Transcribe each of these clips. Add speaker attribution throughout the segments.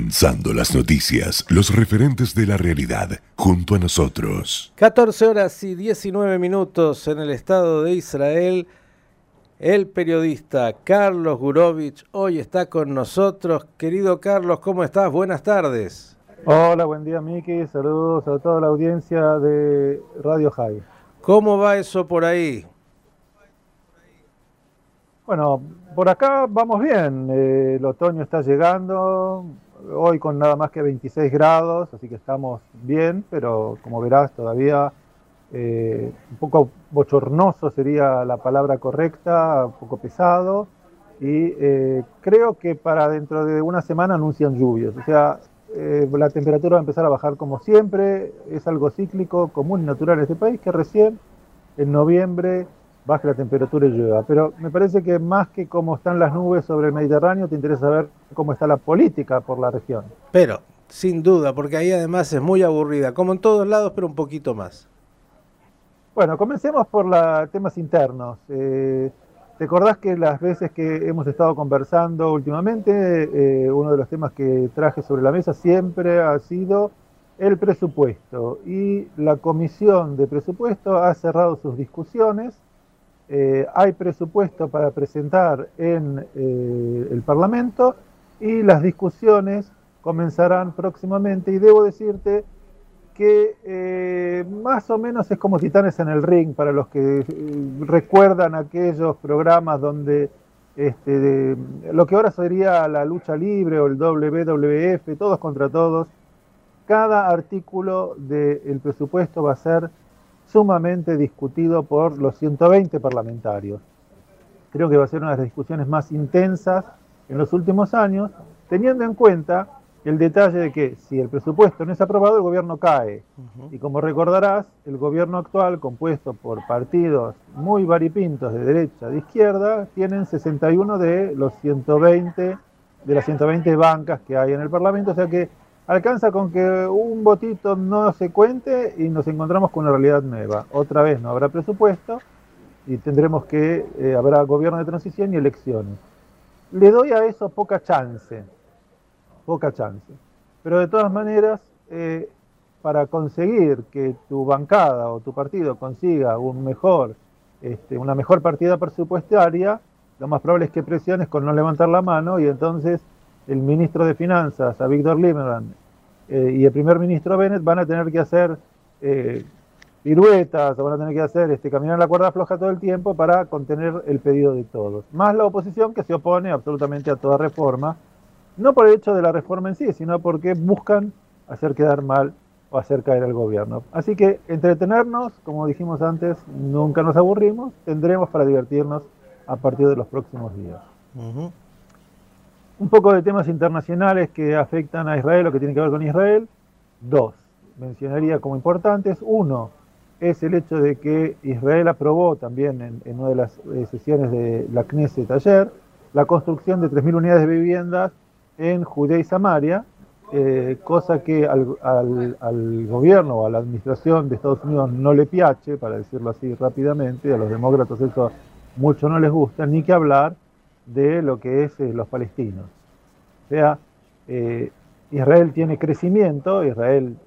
Speaker 1: Comenzando las noticias, los referentes de la realidad, junto a nosotros.
Speaker 2: 14 horas y 19 minutos en el Estado de Israel. El periodista Carlos Gurovich hoy está con nosotros. Querido Carlos, ¿cómo estás? Buenas tardes.
Speaker 3: Hola, buen día, Miki. Saludos a toda la audiencia de Radio High.
Speaker 2: ¿Cómo va eso por ahí?
Speaker 3: Bueno, por acá vamos bien. El otoño está llegando. Hoy con nada más que 26 grados, así que estamos bien, pero como verás todavía un poco bochornoso sería la palabra correcta, un poco pesado, y creo que para dentro de una semana anuncian lluvias, o sea, la temperatura va a empezar a bajar como siempre, es algo cíclico, común y natural en este país, que recién en noviembre baje la temperatura y llueva, pero me parece que más que cómo están las nubes sobre el Mediterráneo, te interesa saber cómo está la política por la región.
Speaker 2: Pero, sin duda, porque ahí además es muy aburrida, como en todos lados, pero un poquito más.
Speaker 3: Bueno, comencemos por temas internos. ¿Te acordás que las veces que hemos estado conversando últimamente, uno de los temas que traje sobre la mesa siempre ha sido el presupuesto? Y la Comisión de Presupuesto ha cerrado sus discusiones. Hay presupuesto para presentar en el Parlamento y las discusiones comenzarán próximamente, y debo decirte que más o menos es como Titanes en el Ring, para los que recuerdan aquellos programas donde lo que ahora sería la lucha libre o el WWF, todos contra todos. Cada artículo del presupuesto va a ser sumamente discutido por los 120 parlamentarios. Creo que va a ser una de las discusiones más intensas en los últimos años, teniendo en cuenta el detalle de que si el presupuesto no es aprobado, el gobierno cae. Y como recordarás, el gobierno actual, compuesto por partidos muy varipintos de derecha, de izquierda, tienen 61 de los 120, de las 120 bancas que hay en el Parlamento, o sea que alcanza con que un votito no se cuente y nos encontramos con una realidad nueva. Otra vez no habrá presupuesto y tendremos que, habrá gobierno de transición y elecciones. Le doy a eso poca chance. Pero de todas maneras, para conseguir que tu bancada o tu partido consiga una mejor partida presupuestaria, lo más probable es que presiones con no levantar la mano, y entonces el ministro de Finanzas, a Víctor Lieberman, y el primer ministro Bennett van a tener que hacer piruetas, o van a tener que hacer caminar la cuerda floja todo el tiempo para contener el pedido de todos. Más la oposición, que se opone absolutamente a toda reforma, no por el hecho de la reforma en sí, sino porque buscan hacer quedar mal o hacer caer al gobierno. Así que entretenernos, como dijimos antes, nunca nos aburrimos, tendremos para divertirnos a partir de los próximos días. Un poco de temas internacionales que afectan a Israel o que tienen que ver con Israel. Dos, mencionaría como importantes. Uno, es el hecho de que Israel aprobó también en una de las sesiones de la Knesset ayer la construcción de 3.000 unidades de viviendas en Judea y Samaria, cosa que al gobierno o a la administración de Estados Unidos no le piace, para decirlo así rápidamente. A los demócratas eso mucho no les gusta, ni que hablar de lo que es los palestinos. O sea, Israel tiene crecimiento, Israel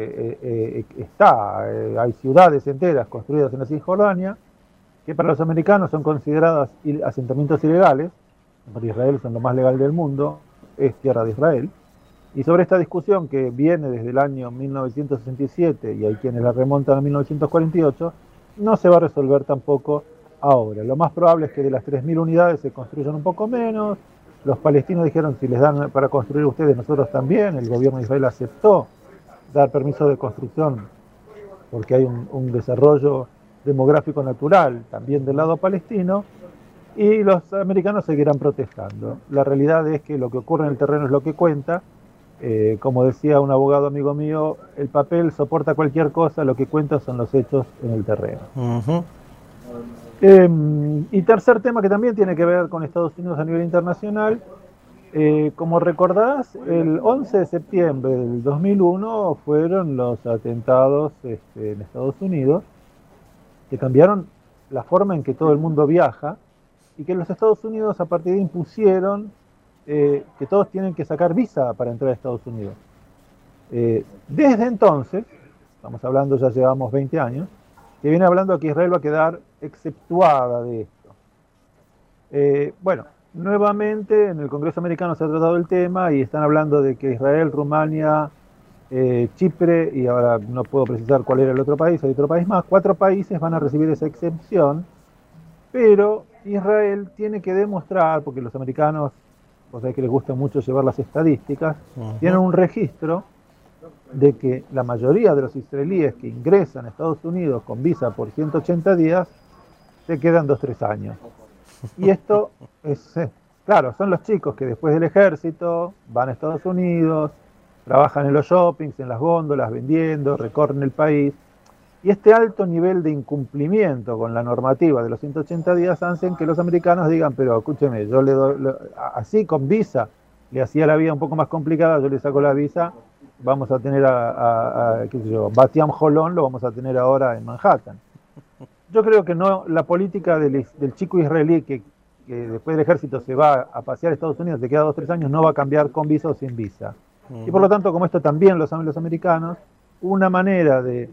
Speaker 3: hay ciudades enteras construidas en la Cisjordania, que para los americanos son consideradas asentamientos ilegales. Para Israel son lo más legal del mundo, es tierra de Israel. Y sobre esta discusión que viene desde el año 1967, y hay quienes la remontan a 1948, no se va a resolver tampoco ahora. Lo más probable es que de las 3.000 unidades se construyan un poco menos. Los palestinos dijeron, si les dan para construir ustedes, nosotros también. El gobierno de Israel aceptó dar permiso de construcción porque hay un desarrollo demográfico natural también del lado palestino, y los americanos seguirán protestando. La realidad es que lo que ocurre en el terreno es lo que cuenta. Como decía un abogado amigo mío, el papel soporta cualquier cosa, lo que cuenta son los hechos en el terreno. Y tercer tema que también tiene que ver con Estados Unidos a nivel internacional. Como recordarás, el 11 de septiembre del 2001 fueron los atentados en Estados Unidos, que cambiaron la forma en que todo el mundo viaja, y que los Estados Unidos a partir de ahí impusieron que todos tienen que sacar visa para entrar a Estados Unidos. Desde entonces, estamos hablando, ya llevamos 20 años, que viene hablando que Israel va a quedar exceptuada de esto. Bueno, nuevamente en el Congreso americano se ha tratado el tema y están hablando de que Israel, Rumania, Chipre, y ahora no puedo precisar cuál era el otro país, hay otro país más, 4 países van a recibir esa excepción, pero Israel tiene que demostrar, porque los americanos, o sea que les gusta mucho llevar las estadísticas, tienen un registro de que la mayoría de los israelíes que ingresan a Estados Unidos con visa por 180 días se quedan 2-3 años. Y esto es, claro, son los chicos que después del ejército van a Estados Unidos, trabajan en los shoppings, en las góndolas, vendiendo, recorren el país. Y este alto nivel de incumplimiento con la normativa de los 180 días hacen que los americanos digan, pero escúcheme, yo le doy, así con visa, le hacía la vida un poco más complicada, yo le saco la visa, vamos a tener qué sé yo, Bat Yam Holon lo vamos a tener ahora en Manhattan. Yo creo que no, la política del chico israelí que después del ejército se va a pasear a Estados Unidos, se queda 2-3 años, no va a cambiar con visa o sin visa. Y por lo tanto, como esto también lo saben los americanos, una manera de,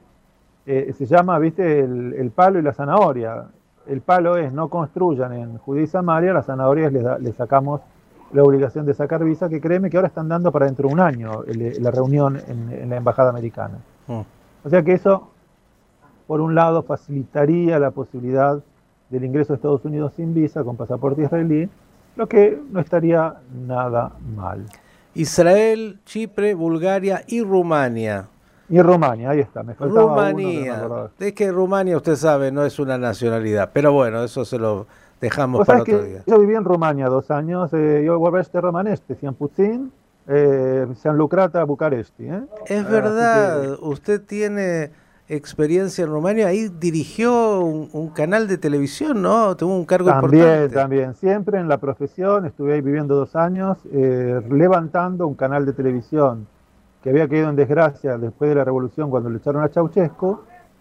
Speaker 3: se llama, viste, el palo y la zanahoria. El palo es no construyan en Judea y Samaria, la zanahoria es les sacamos la obligación de sacar visa, que créeme que ahora están dando para dentro de un año la reunión en la embajada americana. O sea que eso, por un lado, facilitaría la posibilidad del ingreso a Estados Unidos sin visa, con pasaporte israelí, lo que no estaría nada mal.
Speaker 2: Israel, Chipre, Bulgaria y Rumania.
Speaker 3: Y Rumania, ahí está, me faltaba
Speaker 2: Rumanía.
Speaker 3: Uno que
Speaker 2: Es que Rumania, usted sabe, no es una nacionalidad, pero bueno, eso se lo dejamos para otro día.
Speaker 3: Yo viví en Rumania 2 años, yo vorbește românește, siam puțin, siam lucrat a Bucaresti.
Speaker 2: Es verdad, usted tiene experiencia en Rumania, ahí dirigió un canal de televisión, ¿no? Tuvo un cargo importante.
Speaker 3: También, siempre en la profesión, estuve ahí viviendo 2 años, levantando un canal de televisión que había caído en desgracia después de la revolución cuando le echaron a Ceausescu,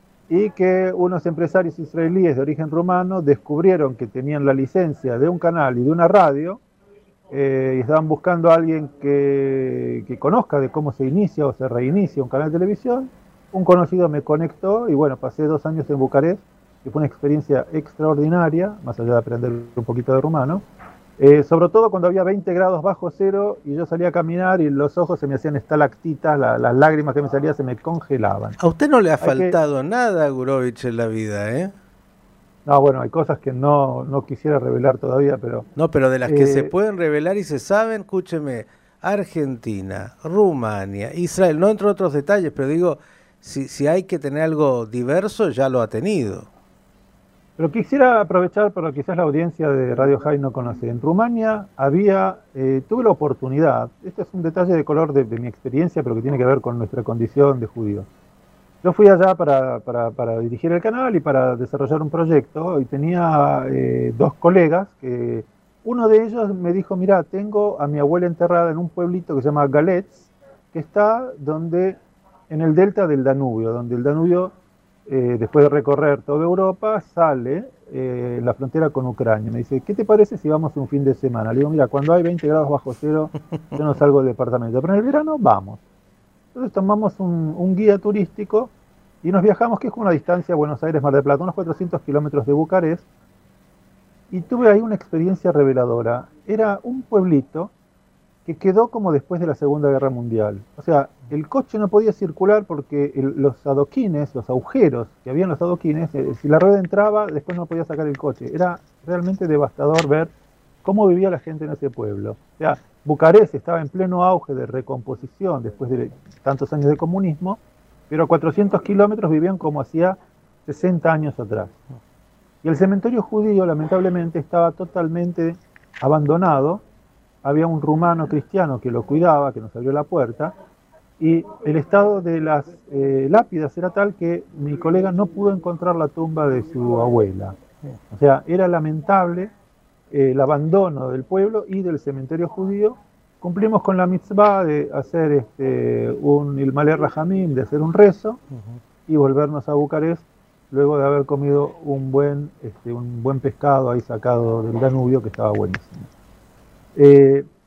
Speaker 3: y que unos empresarios israelíes de origen rumano descubrieron que tenían la licencia de un canal y de una radio, y estaban buscando a alguien que conozca de cómo se inicia o se reinicia un canal de televisión. Un conocido me conectó y bueno, pasé 2 años en Bucarest, que fue una experiencia extraordinaria, más allá de aprender un poquito de rumano, sobre todo cuando había 20 grados bajo cero y yo salía a caminar y los ojos se me hacían estalactitas, las lágrimas que me salían se me congelaban.
Speaker 2: A usted no le ha faltado nada, Gurovich, en la vida, ¿eh?
Speaker 3: No, bueno, hay cosas que no quisiera revelar todavía, pero...
Speaker 2: No, pero de las que se pueden revelar y se saben, escúcheme, Argentina, Rumania, Israel, no entro en otros detalles, pero digo, si hay que tener algo diverso, ya lo ha tenido.
Speaker 3: Pero quisiera aprovechar para quizás la audiencia de Radio High no conoce. En Rumania tuve la oportunidad, este es un detalle de color de mi experiencia, pero que tiene que ver con nuestra condición de judíos. Yo fui allá para dirigir el canal y para desarrollar un proyecto, y tenía 2 colegas, que uno de ellos me dijo, mira, tengo a mi abuela enterrada en un pueblito que se llama Galets, que está en el delta del Danubio, donde el Danubio, después de recorrer toda Europa, sale en la frontera con Ucrania. Me dice, ¿qué te parece si vamos un fin de semana? Le digo, mira, cuando hay 20 grados bajo cero, yo no salgo del departamento, pero en el verano vamos. Entonces tomamos un guía turístico y nos viajamos, que es como una distancia Buenos Aires-Mar del Plata, unos 400 kilómetros de Bucarest, y tuve ahí una experiencia reveladora. Era un pueblito que quedó como después de la Segunda Guerra Mundial. O sea, el coche no podía circular porque los adoquines, los agujeros que había en los adoquines, si la rueda entraba, después no podía sacar el coche. Era realmente devastador ver cómo vivía la gente en ese pueblo. O sea, Bucarest estaba en pleno auge de recomposición después de tantos años de comunismo, pero a 400 kilómetros vivían como hacía 60 años atrás. Y el cementerio judío, lamentablemente, estaba totalmente abandonado. Había un rumano cristiano que lo cuidaba, que nos abrió la puerta, y el estado de las lápidas era tal que mi colega no pudo encontrar la tumba de su abuela. O sea, era lamentable el abandono del pueblo y del cementerio judío. Cumplimos con la mitzvah de hacer un Ilmaleh Rahamim, de hacer un rezo, y volvernos a Bucarest luego de haber comido un buen pescado ahí sacado del Danubio, que estaba buenísimo.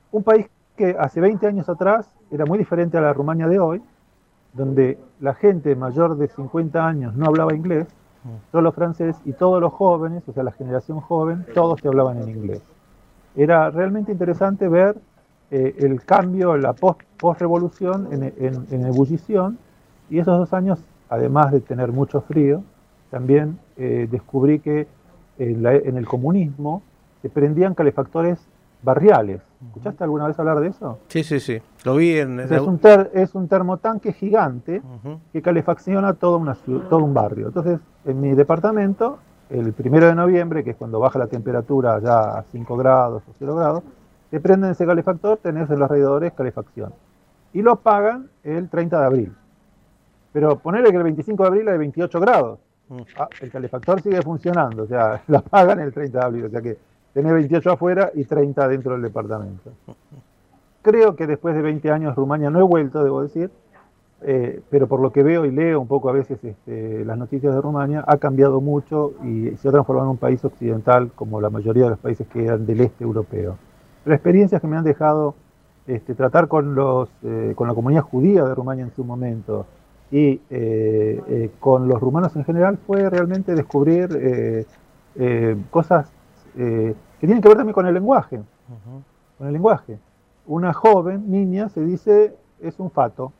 Speaker 3: Un país que hace 20 años atrás era muy diferente a la Rumania de hoy, donde la gente mayor de 50 años no hablaba inglés, solo francés, y todos los jóvenes, o sea, la generación joven, todos te hablaban en inglés. Era realmente interesante ver el cambio, la post-revolución en ebullición, y esos 2 años, además de tener mucho frío, también descubrí que en el comunismo se prendían calefactores barriales. ¿Escuchaste alguna vez hablar de eso?
Speaker 2: Sí, sí, sí. Lo vi en...
Speaker 3: O sea, es un termotanque gigante que calefacciona todo un barrio. Entonces, en mi departamento, el 1 de noviembre, que es cuando baja la temperatura ya a 5 grados o 0 grados, te prenden ese calefactor, tenés en los radiadores calefacción. Y lo apagan el 30 de abril. Pero ponerle que el 25 de abril hay 28 grados. El calefactor sigue funcionando, o sea, lo apagan el 30 de abril, o sea que tenés 28 afuera y 30 dentro del departamento. Creo que después de 20 años Rumania no he vuelto, debo decir, pero por lo que veo y leo un poco a veces las noticias de Rumania, ha cambiado mucho y se ha transformado en un país occidental como la mayoría de los países que eran del este europeo. Pero experiencias que me han dejado tratar con la comunidad judía de Rumania en su momento y con los rumanos en general fue realmente descubrir cosas que tienen que ver también con el lenguaje. Con el lenguaje. Una joven niña se dice es un fato.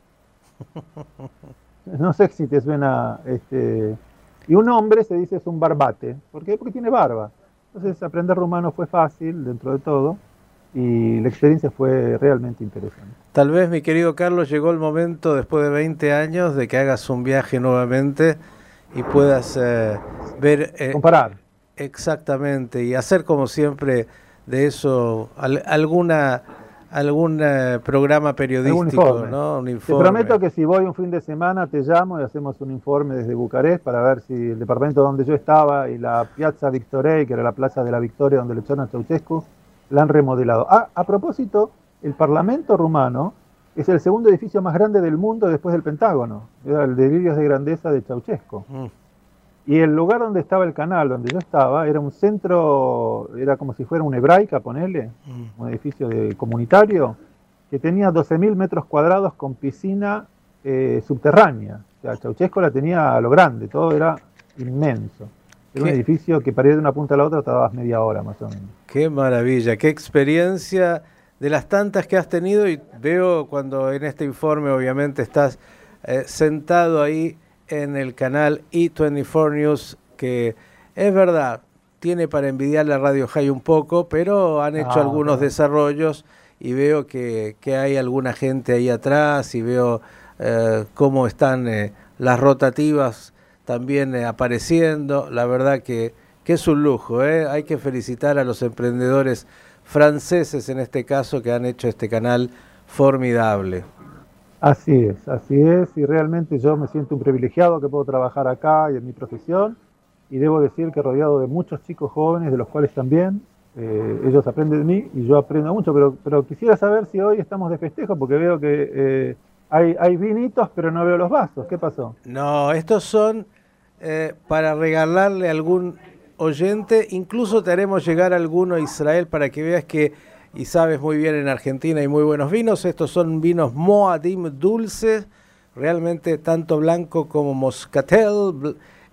Speaker 3: No sé si te suena. Y un hombre se dice es un barbate. ¿Por qué? Porque tiene barba. Entonces aprender rumano fue fácil dentro de todo y la experiencia fue realmente interesante.
Speaker 2: Tal vez, mi querido Carlos, llegó el momento después de 20 años de que hagas un viaje nuevamente y puedas ver...
Speaker 3: comparar.
Speaker 2: Exactamente, y hacer como siempre de eso algún programa periodístico, ¿no? Un informe.
Speaker 3: Te prometo que si voy un fin de semana te llamo y hacemos un informe desde Bucarest para ver si el departamento donde yo estaba y la Piazza Victorei, que era la Plaza de la Victoria donde le echaron a Ceausescu, la han remodelado. A propósito, el Parlamento rumano es el segundo edificio más grande del mundo después del Pentágono. Era el Delirios de Grandeza de Ceausescu. Y el lugar donde estaba el canal, donde yo estaba, era un centro, era como si fuera una hebraica, ponele, un edificio comunitario, que tenía 12.000 metros cuadrados con piscina subterránea. O sea, Ceausescu la tenía a lo grande, todo era inmenso. Era un edificio que para ir de una punta a la otra tardabas media hora más o menos.
Speaker 2: Qué maravilla, qué experiencia de las tantas que has tenido, y veo cuando en este informe obviamente estás sentado ahí en el canal E24 News, que es verdad, tiene para envidiar la Radio High un poco, pero han hecho algunos desarrollos y veo que hay alguna gente ahí atrás y veo cómo están las rotativas también apareciendo. La verdad que es un lujo, hay que felicitar a los emprendedores franceses en este caso que han hecho este canal formidable.
Speaker 3: Así es, y realmente yo me siento un privilegiado que puedo trabajar acá y en mi profesión, y debo decir que rodeado de muchos chicos jóvenes, de los cuales también ellos aprenden de mí y yo aprendo mucho, pero quisiera saber si hoy estamos de festejo, porque veo que hay vinitos, pero no veo los vasos. ¿Qué pasó?
Speaker 2: No, estos son para regalarle a algún oyente, incluso te haremos llegar alguno a Israel para que veas que, y sabes muy bien, en Argentina hay muy buenos vinos. Estos son vinos Moadim dulces, realmente tanto blanco como moscatel,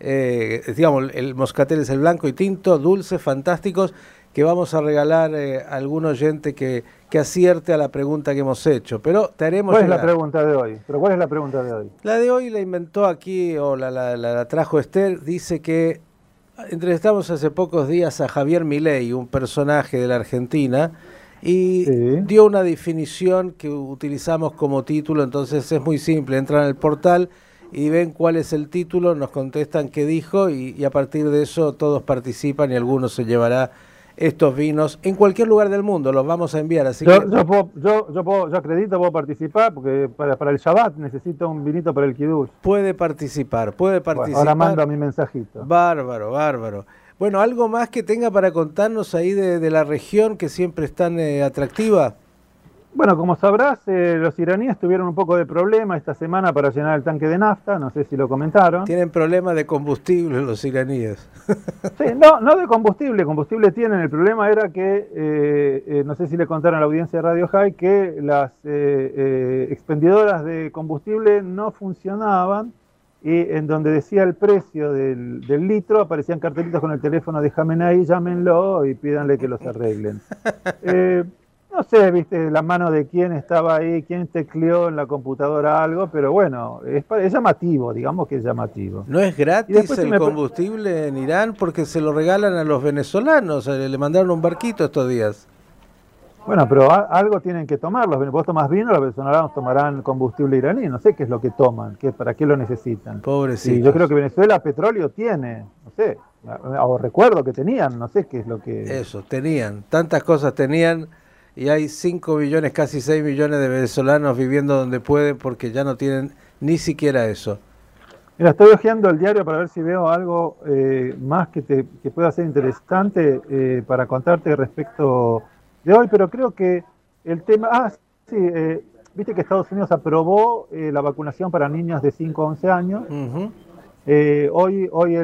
Speaker 2: digamos, el moscatel es el blanco y tinto, dulces, fantásticos, que vamos a regalar a algún oyente que acierte a la pregunta que hemos hecho. Pero te haremos
Speaker 3: ¿Cuál
Speaker 2: llegar.
Speaker 3: Es la pregunta de hoy? ¿Pero cuál es la pregunta de hoy?
Speaker 2: La de hoy la inventó aquí, o la trajo Esther. Dice que entrevistamos hace pocos días a Javier Milei, un personaje de la Argentina, y dio una definición que utilizamos como título. Entonces es muy simple, entran al portal y ven cuál es el título, nos contestan qué dijo y a partir de eso todos participan y alguno se llevará estos vinos en cualquier lugar del mundo, los vamos a enviar. Así
Speaker 3: yo acredito, puedo participar, porque para el Shabbat necesito un vinito para el Kiddush.
Speaker 2: Puede participar. Bueno,
Speaker 3: ahora mando mi mensajito.
Speaker 2: Bárbaro. Bueno, ¿algo más que tenga para contarnos ahí de la región que siempre es tan atractiva?
Speaker 3: Bueno, como sabrás, los iraníes tuvieron un poco de problema esta semana para llenar el tanque de nafta, no sé si lo comentaron.
Speaker 2: Tienen problemas de combustible los iraníes.
Speaker 3: Sí, no de combustible tienen. El problema era que, no sé si le contaron a la audiencia de Radio High, que las expendedoras de combustible no funcionaban y en donde decía el precio del litro aparecían cartelitos con el teléfono de Jamenei, llámenlo y pídanle que los arreglen. No sé, viste, la mano de quién estaba ahí, quién tecleó en la computadora algo, pero bueno, es llamativo, digamos que es llamativo.
Speaker 2: ¿No es gratis el combustible en Irán? Porque se lo regalan a los venezolanos, le mandaron un barquito estos días.
Speaker 3: Bueno, pero algo tienen que tomar, vos tomás vino, los venezolanos tomarán combustible iraní, no sé qué es lo que toman, para qué lo necesitan.
Speaker 2: Pobrecitos.
Speaker 3: Y yo creo que Venezuela petróleo tiene, no sé, o recuerdo que tenían, no sé qué es lo que...
Speaker 2: Eso, tenían, tantas cosas tenían. Y hay 5 millones, casi 6 millones de venezolanos viviendo donde pueden porque ya no tienen ni siquiera eso.
Speaker 3: Mira, estoy hojeando el diario para ver si veo algo más que pueda ser interesante para contarte respecto de hoy, pero creo que el tema... sí, viste que Estados Unidos aprobó la vacunación para niños de 5 a 11 años.
Speaker 2: Uh-huh.
Speaker 3: Hoy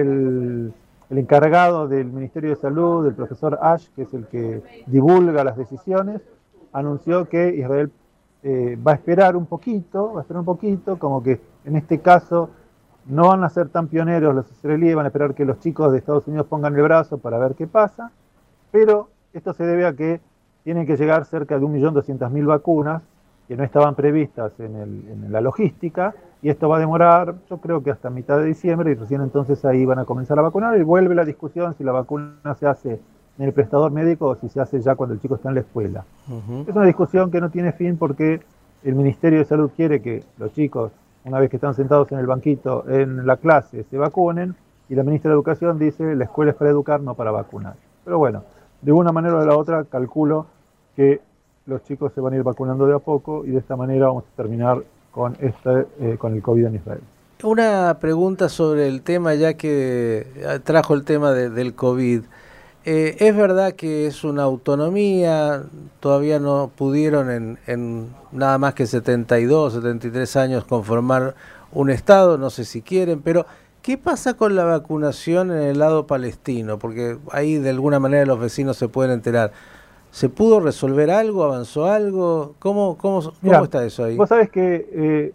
Speaker 3: el encargado del Ministerio de Salud, el profesor Ash, que es el que divulga las decisiones, anunció que Israel va a esperar un poquito, como que en este caso no van a ser tan pioneros los israelíes, van a esperar que los chicos de Estados Unidos pongan el brazo para ver qué pasa, pero esto se debe a que tienen que llegar cerca de 1.200.000 vacunas que no estaban previstas en la logística, y esto va a demorar, yo creo que hasta mitad de diciembre, y recién entonces ahí van a comenzar a vacunar, y vuelve la discusión si la vacuna se hace en el prestador médico o si se hace ya cuando el chico está en la escuela. Uh-huh. Es una discusión que no tiene fin porque el Ministerio de Salud quiere que los chicos, una vez que están sentados en el banquito en la clase, se vacunen, y la ministra de Educación dice, la escuela es para educar, no para vacunar. Pero bueno, de una manera o de la otra, calculo que los chicos se van a ir vacunando de a poco y de esta manera vamos a terminar con el COVID en Israel.
Speaker 2: Una pregunta sobre el tema, ya que trajo el tema del COVID. ¿Es verdad que es una autonomía? Todavía no pudieron en nada más que 72, 73 años conformar un Estado, no sé si quieren, pero ¿qué pasa con la vacunación en el lado palestino? Porque ahí de alguna manera los vecinos se pueden enterar. ¿Se pudo resolver algo? ¿Avanzó algo? ¿Cómo está eso ahí?
Speaker 3: Vos sabés que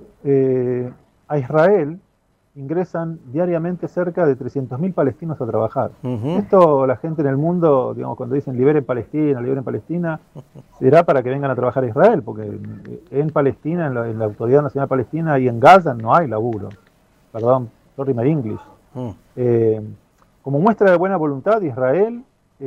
Speaker 3: a Israel ingresan diariamente cerca de 300.000 palestinos a trabajar. Uh-huh. Esto la gente en el mundo, digamos, cuando dicen liberen Palestina, será para que vengan a trabajar a Israel, porque en Palestina, en la Autoridad Nacional Palestina y en Gaza no hay laburo. Perdón, sorry my English. Como muestra de buena voluntad, Israel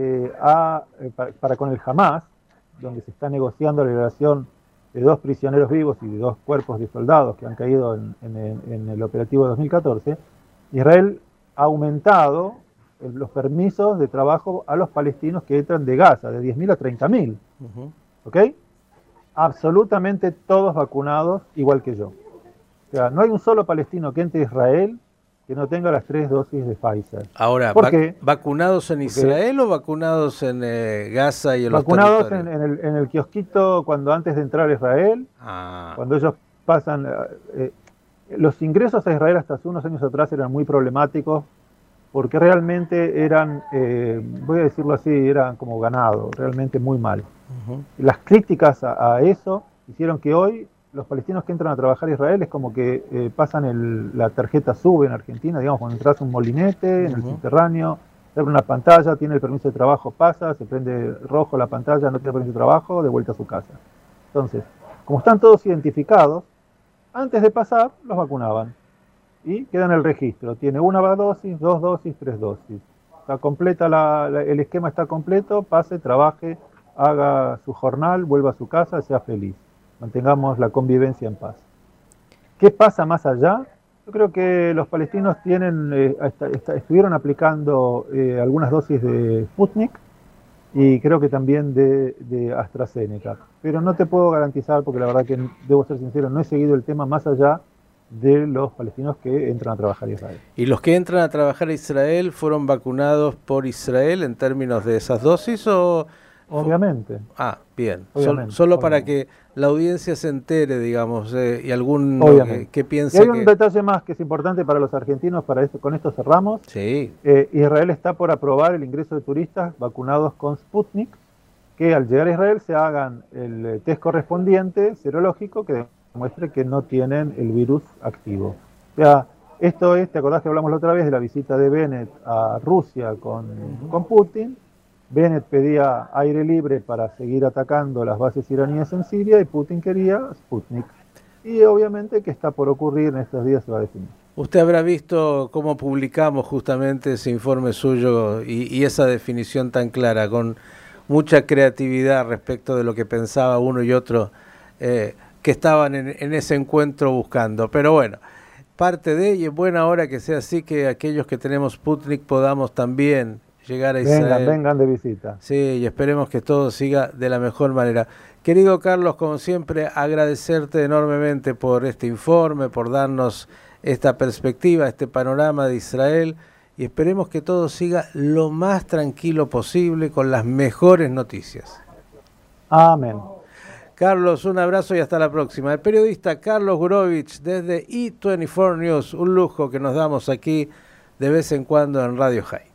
Speaker 3: para con el Hamas, donde se está negociando la liberación de 2 prisioneros vivos y de 2 cuerpos de soldados que han caído en el operativo de 2014, Israel ha aumentado los permisos de trabajo a los palestinos que entran de Gaza, de 10.000 a 30.000. Uh-huh. ¿Ok? Absolutamente todos vacunados, igual que yo. O sea, no hay un solo palestino que entre a Israel que no tenga las 3 dosis de Pfizer.
Speaker 2: Ahora, ¿vacunados en Israel o vacunados en Gaza y en los
Speaker 3: vacunados en el kiosquito antes de entrar a Israel? Cuando ellos pasan... los ingresos a Israel hasta hace unos años atrás eran muy problemáticos porque realmente eran, voy a decirlo así, eran como ganado, realmente muy mal. Uh-huh. Las críticas a eso hicieron que hoy los palestinos que entran a trabajar a Israel es como que pasan la tarjeta SUBE en Argentina, digamos, cuando entras a un molinete en el subterráneo, se abre una pantalla, tiene el permiso de trabajo, pasa, se prende rojo la pantalla, no tiene permiso de trabajo, de vuelta a su casa. Entonces, como están todos identificados, antes de pasar los vacunaban y queda en el registro. Tiene 1 dosis, 2 dosis, 3 dosis. Está completa el esquema está completo, pase, trabaje, haga su jornal, vuelva a su casa, sea feliz. Mantengamos la convivencia en paz. ¿Qué pasa más allá? Yo creo que los palestinos estuvieron aplicando algunas dosis de Sputnik y creo que también de AstraZeneca. Pero no te puedo garantizar, porque la verdad que debo ser sincero, no he seguido el tema más allá de los palestinos que entran a trabajar a Israel.
Speaker 2: ¿Y los que entran a trabajar a Israel fueron vacunados por Israel en términos de esas dosis o
Speaker 3: Obviamente.
Speaker 2: Bien.
Speaker 3: Obviamente,
Speaker 2: Solo
Speaker 3: obviamente.
Speaker 2: para que la audiencia se entere, digamos, y algún que piense
Speaker 3: y hay un
Speaker 2: que...
Speaker 3: detalle más que es importante para los argentinos, con esto cerramos.
Speaker 2: Sí.
Speaker 3: Israel está por aprobar el ingreso de turistas vacunados con Sputnik, que al llegar a Israel se hagan el test correspondiente serológico que demuestre que no tienen el virus activo. O sea, esto es, ¿te acordás que hablamos la otra vez de la visita de Bennett a Rusia con Putin? Bennett pedía aire libre para seguir atacando las bases iraníes en Siria y Putin quería Sputnik. Y obviamente que está por ocurrir en estos días, se va a definir.
Speaker 2: Usted habrá visto cómo publicamos justamente ese informe suyo y esa definición tan clara, con mucha creatividad respecto de lo que pensaba uno y otro que estaban en ese encuentro buscando. Pero bueno, parte de ello, es buena hora que sea así, que aquellos que tenemos Sputnik podamos también llegar a Israel.
Speaker 3: Vengan de visita.
Speaker 2: Sí, y esperemos que todo siga de la mejor manera. Querido Carlos, como siempre, agradecerte enormemente por este informe, por darnos esta perspectiva, este panorama de Israel, y esperemos que todo siga lo más tranquilo posible con las mejores noticias.
Speaker 3: Amén.
Speaker 2: Carlos, un abrazo y hasta la próxima. El periodista Carlos Gurovich desde E24 News, un lujo que nos damos aquí de vez en cuando en Radio High.